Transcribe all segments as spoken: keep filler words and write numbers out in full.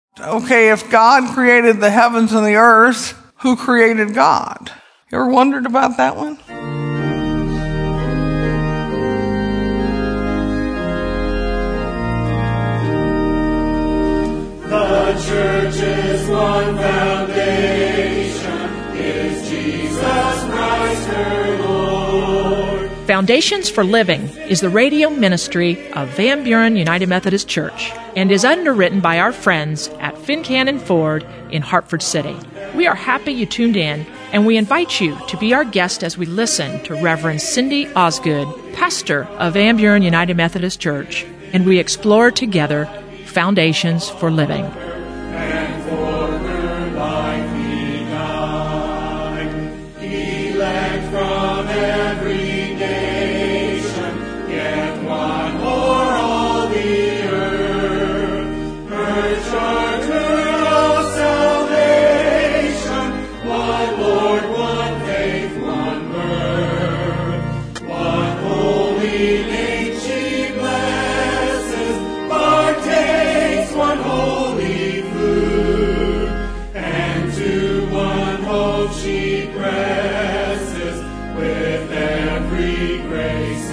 Okay, if God created the heavens and the earth, who created God? You ever wondered about that one? The church is one foundation, is Jesus Christ her Lord. Foundations for Living is the radio ministry of Van Buren United Methodist Church and is underwritten by our friends at Fincannon Ford in Hartford City. We are happy you tuned in, and we invite you to be our guest as we listen to Reverend Cindy Osgood, pastor of Van Buren United Methodist Church, and we explore together Foundations for Living. And for her life he died. He led from every nation, yet one o'er all the earth. Her charter of salvation, one Lord, one faith, one birth, one holy name she blesses, partakes one holy food, and to one hope she presses with every grace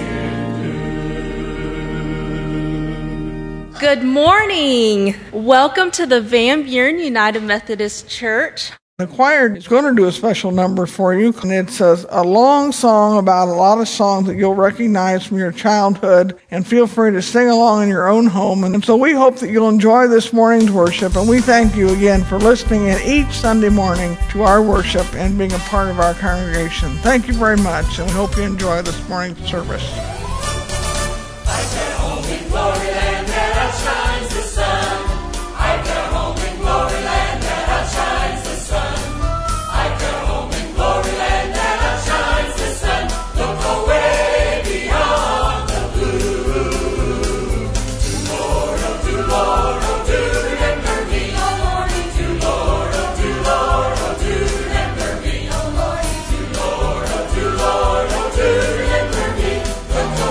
endued. Good morning. Welcome to the Van Buren United Methodist Church. The choir is going to do a special number for you, and it's a, a long song about a lot of songs that you'll recognize from your childhood, and feel free to sing along in your own home. And so we hope that you'll enjoy this morning's worship, and we thank you again for listening in each Sunday morning to our worship and being a part of our congregation. Thank you very much, and we hope you enjoy this morning's service. I get home in glory land, there outshines the sun. I get home in glory land, there outshines the sun. I get home in glory land, there outshines the sun. Look away beyond the blue. To Lord, oh, to Lord, oh, do remember me. Oh, Lordy, to Lord, oh, to Lord, oh, do remember me. Oh, Lordy, to Lord, oh, to Lord, oh, do remember me. Look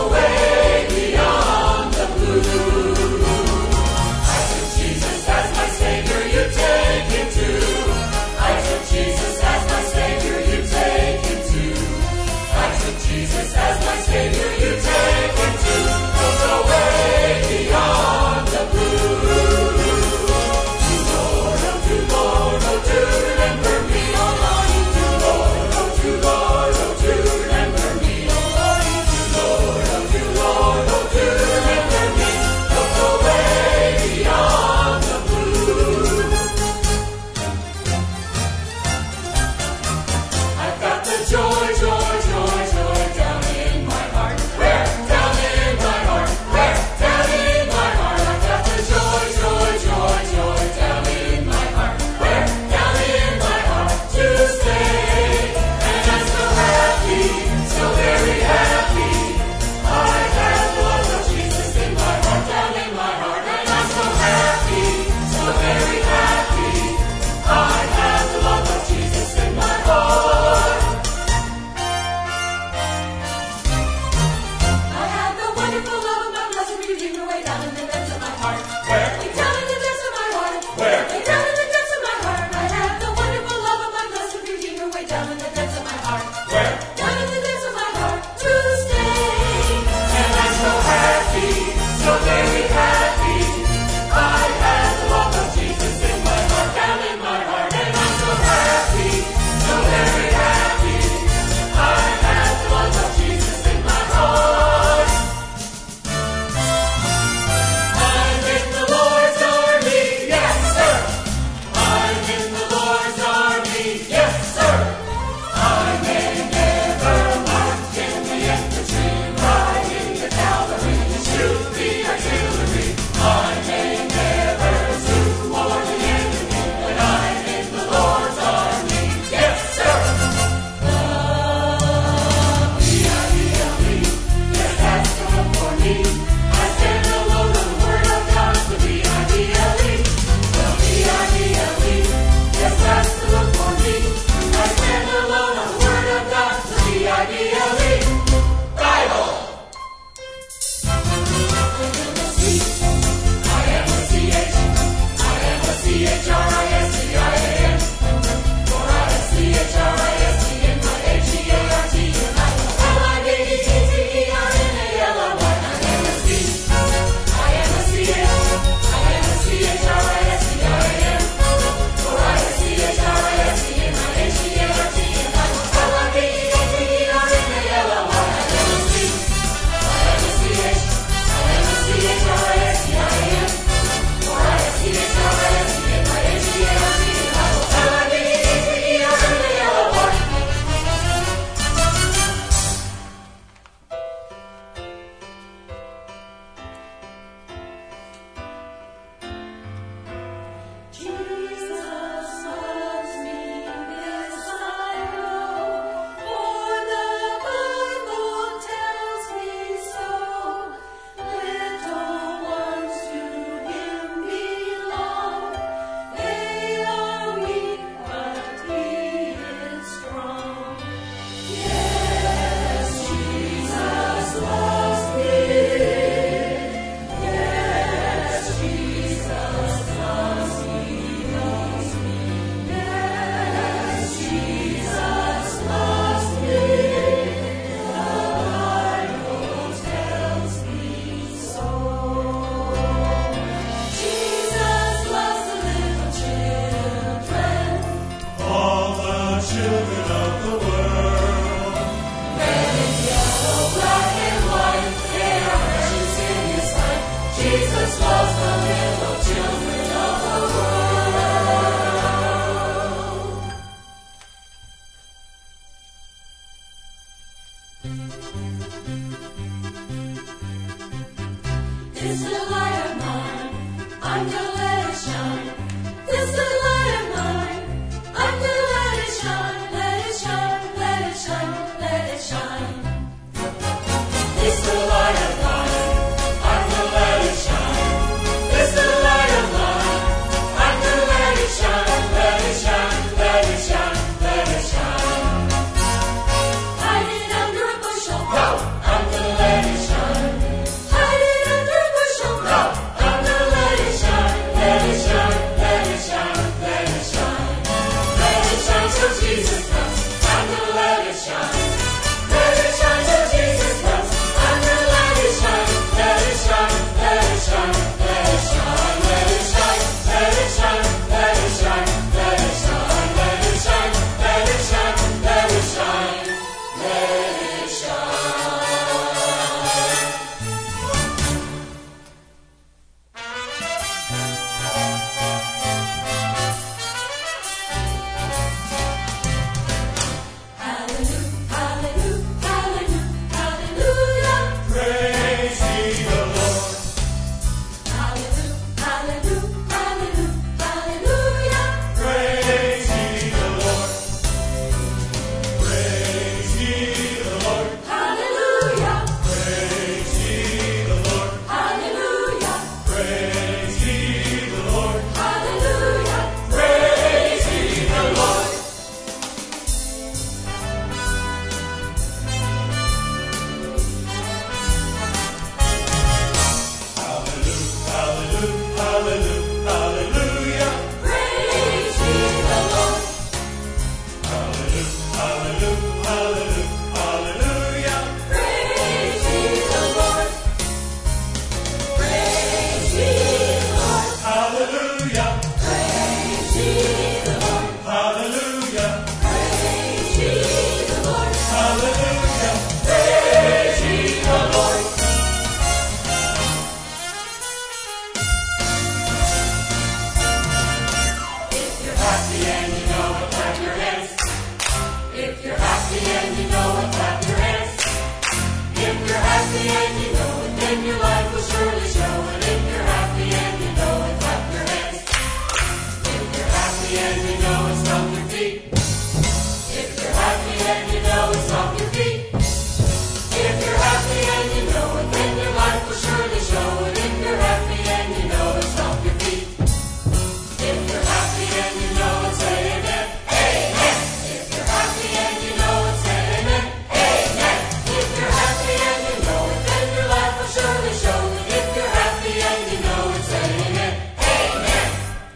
know it, stomp your feet. If you're happy and you know it, stomp your feet. If you're happy and you know it, then your life will surely show it. If you're happy and you know it, stomp your feet. If you're happy and you know it, say amen. Amen. If you're happy and you know it, say amen. Amen. If you're happy and you know it, then your life will surely show it. If you're happy and you know it, say amen. Amen.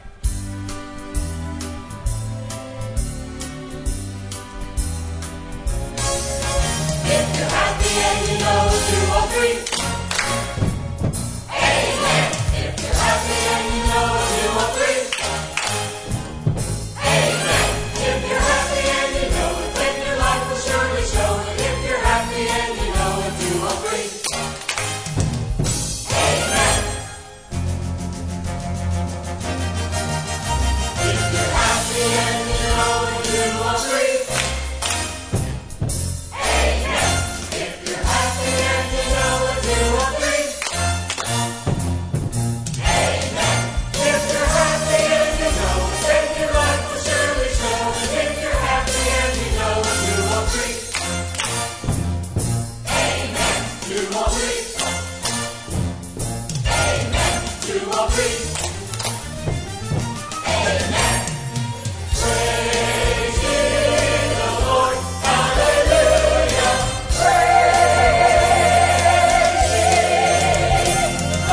If you're happy and you know it, two or three. Amen. If you're happy and you know it, two or three. Amen. If you're happy and you know it, then your life will surely show it. If you're happy and you know it, two or three. Amen. If you're happy and you know it, two or three. Amen. If you're happy and you know it, two or three. Amen. If you're happy and you know it, then your life will surely show it. If you're happy and you know it, two or three. Amen. Two or three. Amen. Two or three. Amen. Praise ye the Lord. Hallelujah. Praise ye the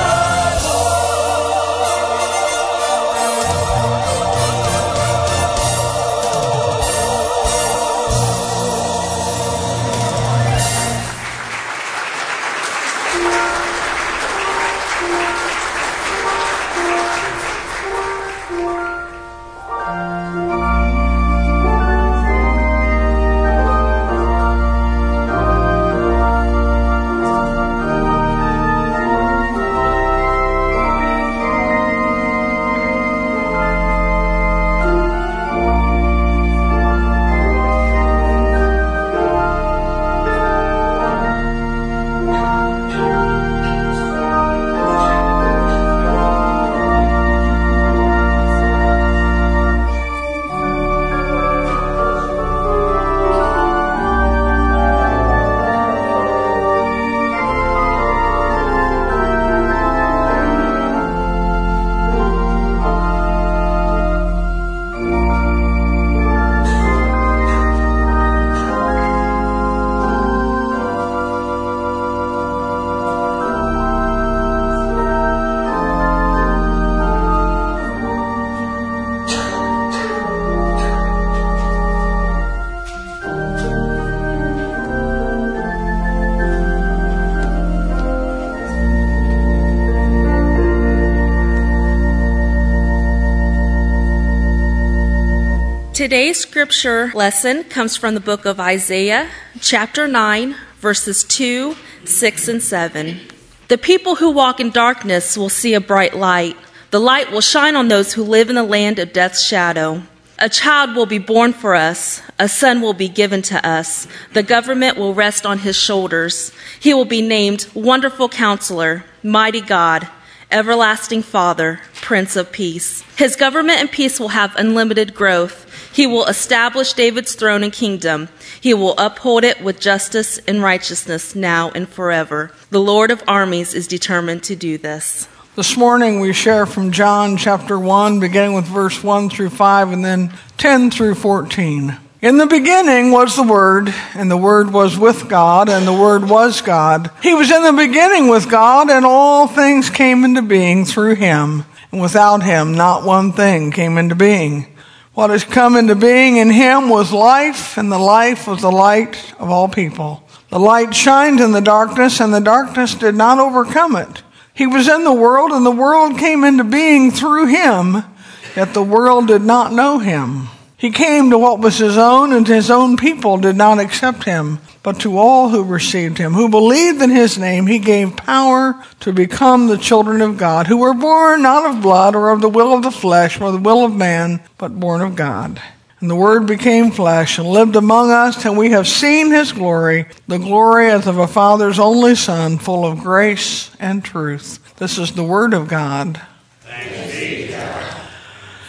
Today's scripture lesson comes from the book of Isaiah, chapter nine, verses two, six, and seven. The people who walk in darkness will see a bright light. The light will shine on those who live in the land of death's shadow. A child will be born for us. A son will be given to us. The government will rest on his shoulders. He will be named Wonderful Counselor, Mighty God, Everlasting Father, Prince of Peace. His government and peace will have unlimited growth. He will establish David's throne and kingdom. He will uphold it with justice and righteousness now and forever. The Lord of armies is determined to do this. This morning we share from John chapter one, beginning with verse one through five, and then ten through fourteen. In the beginning was the Word, and the Word was with God, and the Word was God. He was in the beginning with God, and all things came into being through him. And without him, not one thing came into being. What has come into being in him was life, and the life was the light of all people. The light shined in the darkness, and the darkness did not overcome it. He was in the world, and the world came into being through him, yet the world did not know him. He came to what was his own, and his own people did not accept him. But to all who received him, who believed in his name, he gave power to become the children of God, who were born not of blood or of the will of the flesh or the will of man, but born of God. And the Word became flesh and lived among us, and we have seen his glory, the glory as of a Father's only Son, full of grace and truth. This is the Word of God. Thanks be to God.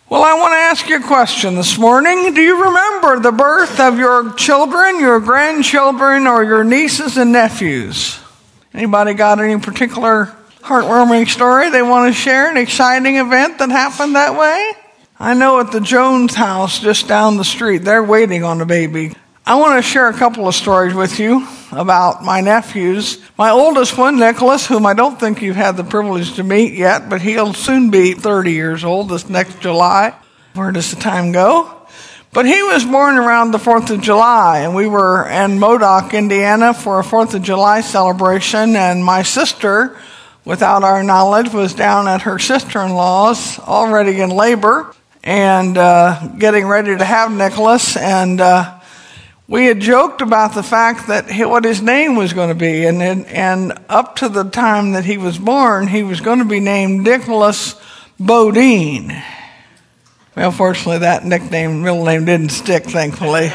Well, I want to ask you a question this morning. Do you remember the birth of your children, your grandchildren, or your nieces and nephews? Anybody got any particular heartwarming story they want to share, an exciting event that happened that way? I know at the Jones house just down the street, they're waiting on a baby. I want to share a couple of stories with you about my nephews. My oldest one, Nicholas, whom I don't think you've had the privilege to meet yet, but he'll soon be thirty years old this next July. Where does the time go? But he was born around the fourth of July, and we were in Modoc, Indiana for a fourth of July celebration, and my sister, without our knowledge, was down at her sister-in-law's already in labor and uh, getting ready to have Nicholas, and uh, we had joked about the fact that he, what his name was going to be, and, and and up to the time that he was born, he was going to be named Nicholas Bodine. Well, fortunately, that nickname, middle name, didn't stick, thankfully.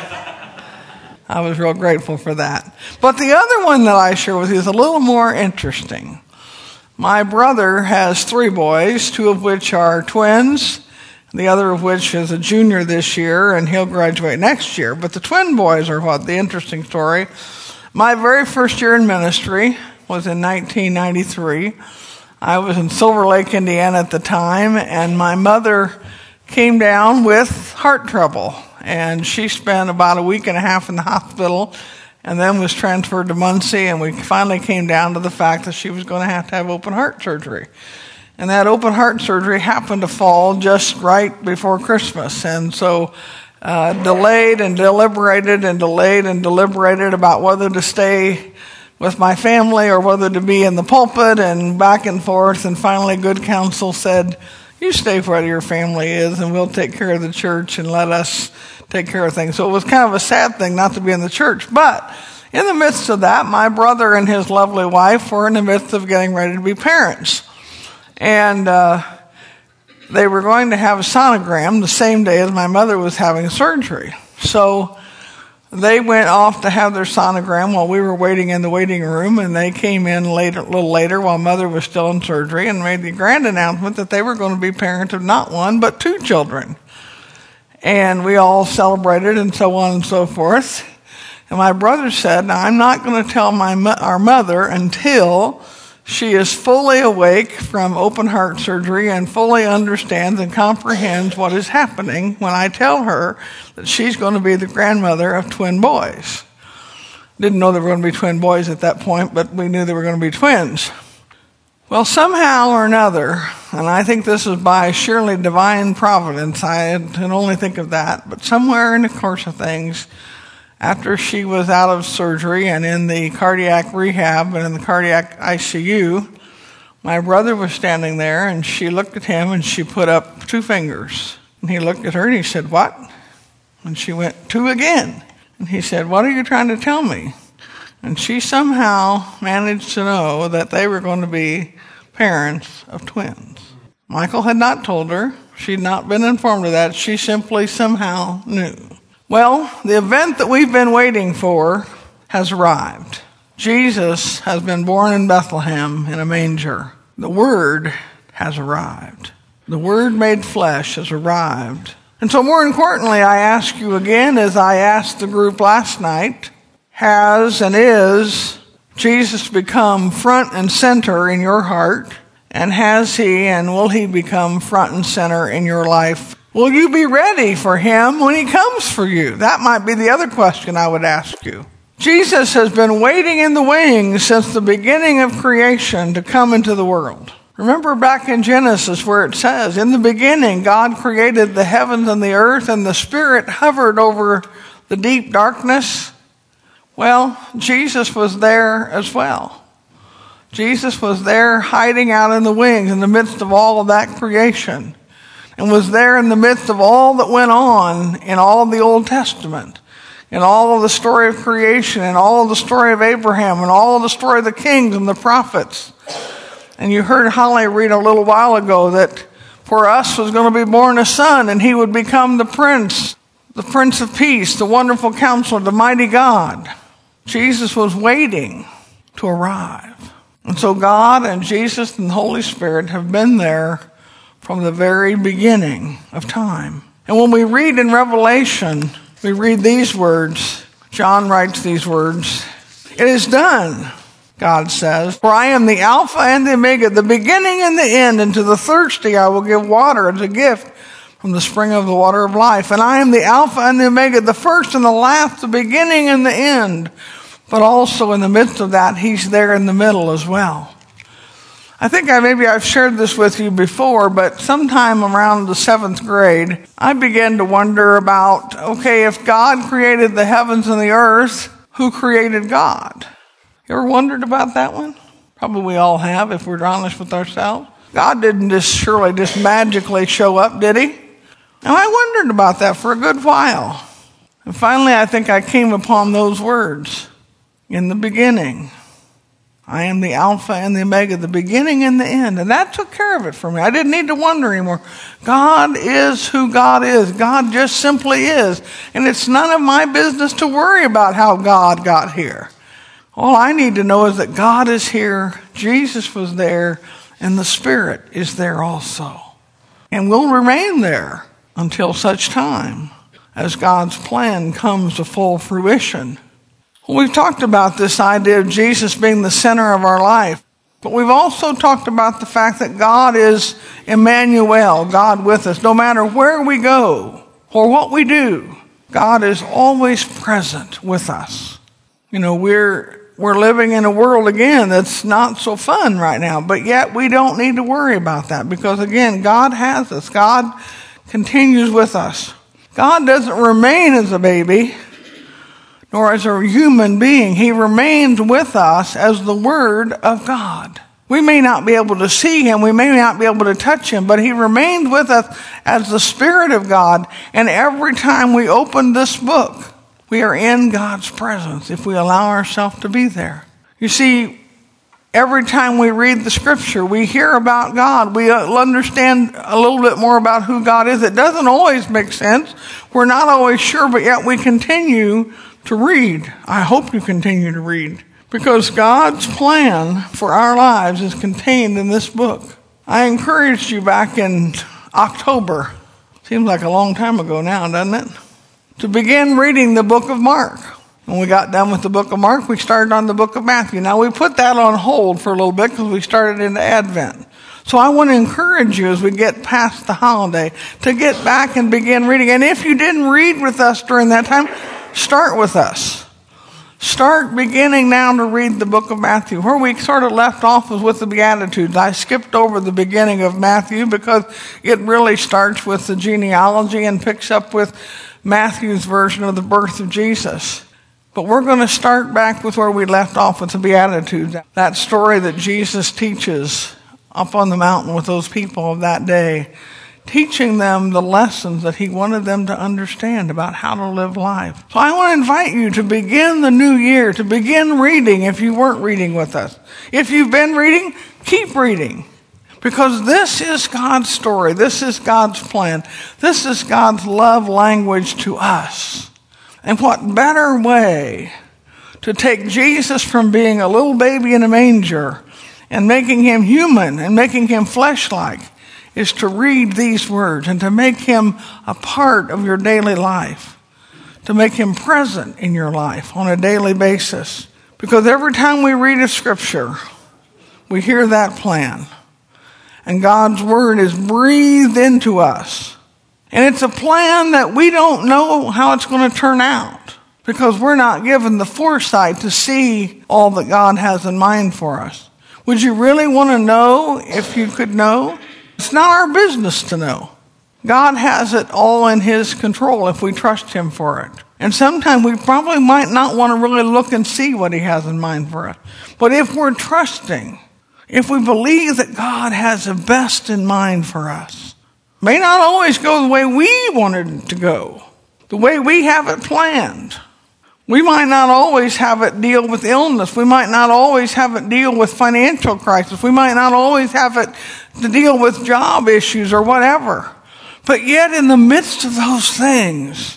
I was real grateful for that. But the other one that I share with you is a little more interesting. My brother has three boys, two of which are twins, the other of which is a junior this year, and he'll graduate next year. But the twin boys are what? The interesting story. My very first year in ministry was in nineteen ninety-three. I was in Silver Lake, Indiana at the time, and my mother came down with heart trouble. And she spent about a week and a half in the hospital and then was transferred to Muncie, and we finally came down to the fact that she was going to have to have open heart surgery. And that open heart surgery happened to fall just right before Christmas. And so uh, delayed and deliberated and delayed and deliberated about whether to stay with my family or whether to be in the pulpit, and back and forth. And finally good counsel said, you stay where your family is and we'll take care of the church and let us take care of things. So it was kind of a sad thing not to be in the church. But in the midst of that, my brother and his lovely wife were in the midst of getting ready to be parents. And uh, they were going to have a sonogram the same day as my mother was having surgery. So they went off to have their sonogram while we were waiting in the waiting room, and they came in later, a little later while mother was still in surgery and made the grand announcement that they were going to be parents of not one but two children. And we all celebrated and so on and so forth. And my brother said, now, I'm not going to tell my our mother until she is fully awake from open heart surgery and fully understands and comprehends what is happening when I tell her that she's going to be the grandmother of twin boys. Didn't know they were going to be twin boys at that point, but we knew they were going to be twins. Well, somehow or another, and I think this is by surely divine providence, I can only think of that, but somewhere in the course of things, after she was out of surgery and in the cardiac rehab and in the cardiac I C U, my brother was standing there, and she looked at him and she put up two fingers. And he looked at her and he said, what? And she went, two again. And he said, what are you trying to tell me? And she somehow managed to know that they were going to be parents of twins. Michael had not told her. She'd not been informed of that. She simply somehow knew. Well, the event that we've been waiting for has arrived. Jesus has been born in Bethlehem in a manger. The Word has arrived. The Word made flesh has arrived. And so more importantly, I ask you again, as I asked the group last night, has and is Jesus become front and center in your heart? And has he and will he become front and center in your life? Will you be ready for him when he comes for you? That might be the other question I would ask you. Jesus has been waiting in the wings since the beginning of creation to come into the world. Remember back in Genesis where it says, in the beginning God created the heavens and the earth, and the Spirit hovered over the deep darkness. Well, Jesus was there as well. Jesus was there hiding out in the wings in the midst of all of that creation, and was there in the midst of all that went on in all of the Old Testament, in all of the story of creation, and all of the story of Abraham, and all of the story of the kings and the prophets. And you heard Holly read a little while ago that for us was going to be born a son, and he would become the prince, the Prince of Peace, the wonderful counselor, the mighty God. Jesus was waiting to arrive. And so God and Jesus and the Holy Spirit have been there from the very beginning of time. And when we read in Revelation, we read these words. John writes these words. It is done, God says, for I am the Alpha and the Omega, the beginning and the end, and to the thirsty I will give water as a gift from the spring of the water of life. And I am the Alpha and the Omega, the first and the last, the beginning and the end. But also in the midst of that, he's there in the middle as well. I think I maybe I've shared this with you before, but sometime around the seventh grade, I began to wonder about, okay, if God created the heavens and the earth, who created God? You ever wondered about that one? Probably we all have, if we're honest with ourselves. God didn't just surely just magically show up, did he? And I wondered about that for a good while. And finally, I think I came upon those words. In the beginning, I am the Alpha and the Omega, the beginning and the end. And that took care of it for me. I didn't need to wonder anymore. God is who God is. God just simply is. And it's none of my business to worry about how God got here. All I need to know is that God is here, Jesus was there, and the Spirit is there also. And will remain there until such time as God's plan comes to full fruition. Well, we've talked about this idea of Jesus being the center of our life, but we've also talked about the fact that God is Emmanuel, God with us. No matter where we go or what we do, God is always present with us. You know, we're we're living in a world, again, that's not so fun right now, but yet we don't need to worry about that because, again, God has us. God continues with us. God doesn't remain as a baby nor as a human being. He remains with us as the Word of God. We may not be able to see him, we may not be able to touch him, but he remains with us as the Spirit of God. And every time we open this book, we are in God's presence if we allow ourselves to be there. You see, every time we read the Scripture, we hear about God. We understand a little bit more about who God is. It doesn't always make sense. We're not always sure, but yet we continue to read. I hope you continue to read, because God's plan for our lives is contained in this book. I encouraged you back in October, seems like a long time ago now, doesn't it, to begin reading the book of Mark. When we got done with the book of Mark, we started on the book of Matthew. Now, we put that on hold for a little bit because we started into Advent. So I want to encourage you as we get past the holiday to get back and begin reading. And if you didn't read with us during that time, start with us. Start beginning now to read the book of Matthew. Where we sort of left off was with the Beatitudes. I skipped over the beginning of Matthew because it really starts with the genealogy and picks up with Matthew's version of the birth of Jesus. But we're going to start back with where we left off with the Beatitudes. That story that Jesus teaches up on the mountain with those people of that day, teaching them the lessons that he wanted them to understand about how to live life. So I want to invite you to begin the new year, to begin reading if you weren't reading with us. If you've been reading, keep reading. Because this is God's story. This is God's plan. This is God's love language to us. And what better way to take Jesus from being a little baby in a manger and making him human and making him flesh-like is to read these words and to make him a part of your daily life, to make him present in your life on a daily basis. Because every time we read a scripture, we hear that plan. And God's word is breathed into us. And it's a plan that we don't know how it's going to turn out because we're not given the foresight to see all that God has in mind for us. Would you really want to know if you could know? It's not our business to know. God has it all in his control if we trust him for it. And sometimes we probably might not want to really look and see what he has in mind for us. But if we're trusting, if we believe that God has the best in mind for us, it may not always go the way we wanted it to go, the way we have it planned. We might not always have it deal with illness. We might not always have it deal with financial crisis. We might not always have it to deal with job issues or whatever. But yet in the midst of those things,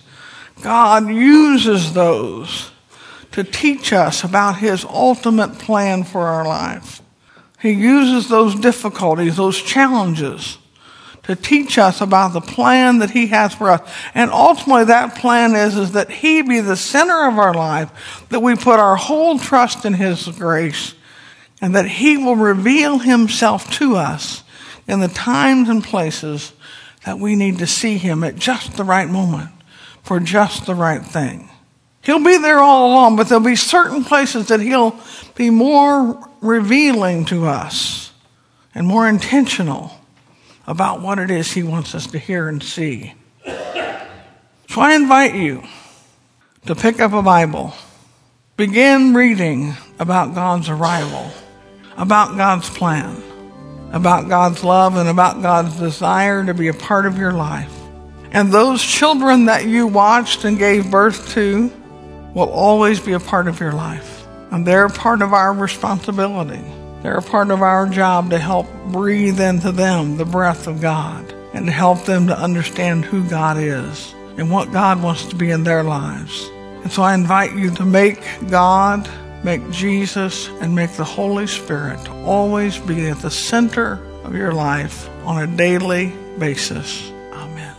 God uses those to teach us about his ultimate plan for our lives. He uses those difficulties, those challenges, to teach us about the plan that he has for us. And ultimately that plan is, is that he be the center of our life, that we put our whole trust in his grace, and that he will reveal himself to us in the times and places that we need to see him at just the right moment for just the right thing. He'll be there all along, but there'll be certain places that he'll be more revealing to us and more intentional about what it is he wants us to hear and see. So I invite you to pick up a Bible, begin reading about God's arrival, about God's plan, about God's love, and about God's desire to be a part of your life. And those children that you watched and gave birth to will always be a part of your life. And they're part of our responsibility. They're a part of our job to help breathe into them the breath of God and to help them to understand who God is and what God wants to be in their lives. And so I invite you to make God, make Jesus, and make the Holy Spirit to always be at the center of your life on a daily basis. Amen.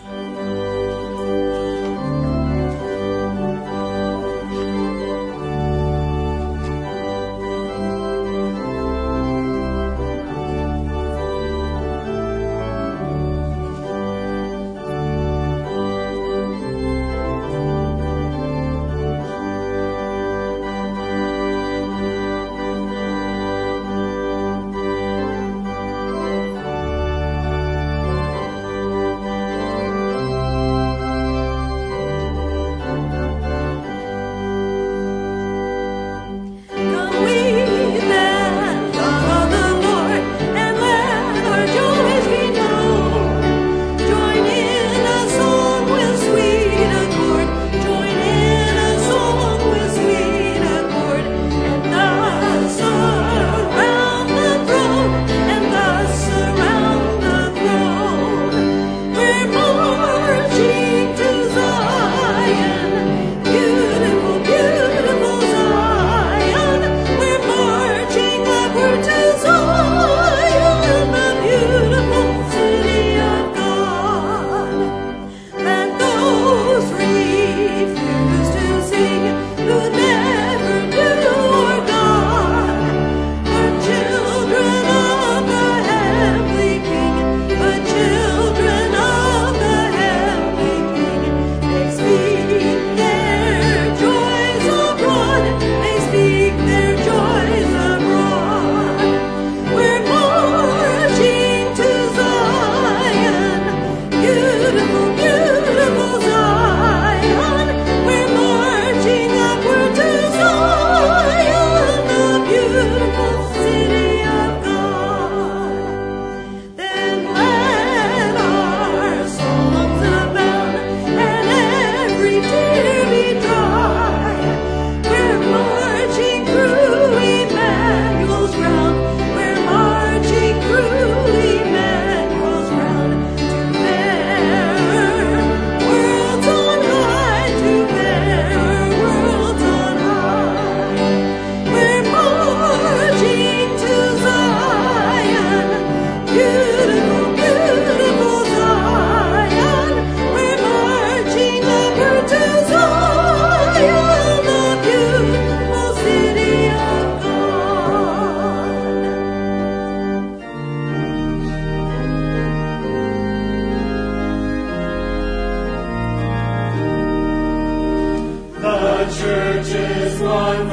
Church's one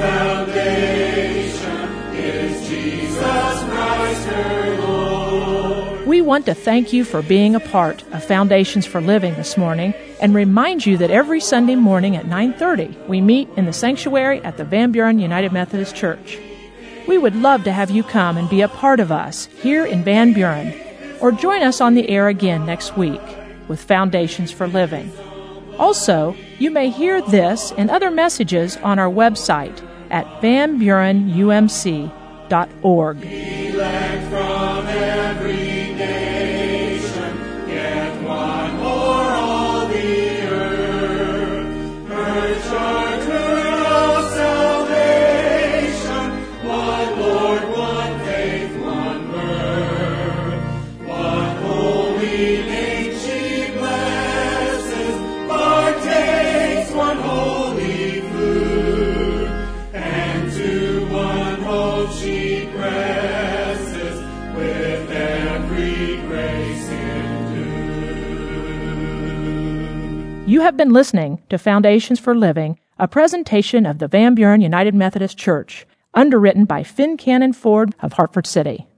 foundation is Jesus Christ her Lord. We want to thank you for being a part of Foundations for Living this morning and remind you that every Sunday morning at nine thirty we meet in the sanctuary at the Van Buren United Methodist Church. We would love to have you come and be a part of us here in Van Buren, or join us on the air again next week with Foundations for Living. Also, you may hear this and other messages on our website at van buren u m c dot org. Elect from every nation, yet one more all the earth. Her charter of salvation, one Lord, one faith, one birth, one holy healing she blesses, partakes one holy food, and to one hope she presses with every grace endued. You have been listening to Foundations for Living, a presentation of the Van Buren United Methodist Church, underwritten by Finn Cannon Ford of Hartford City.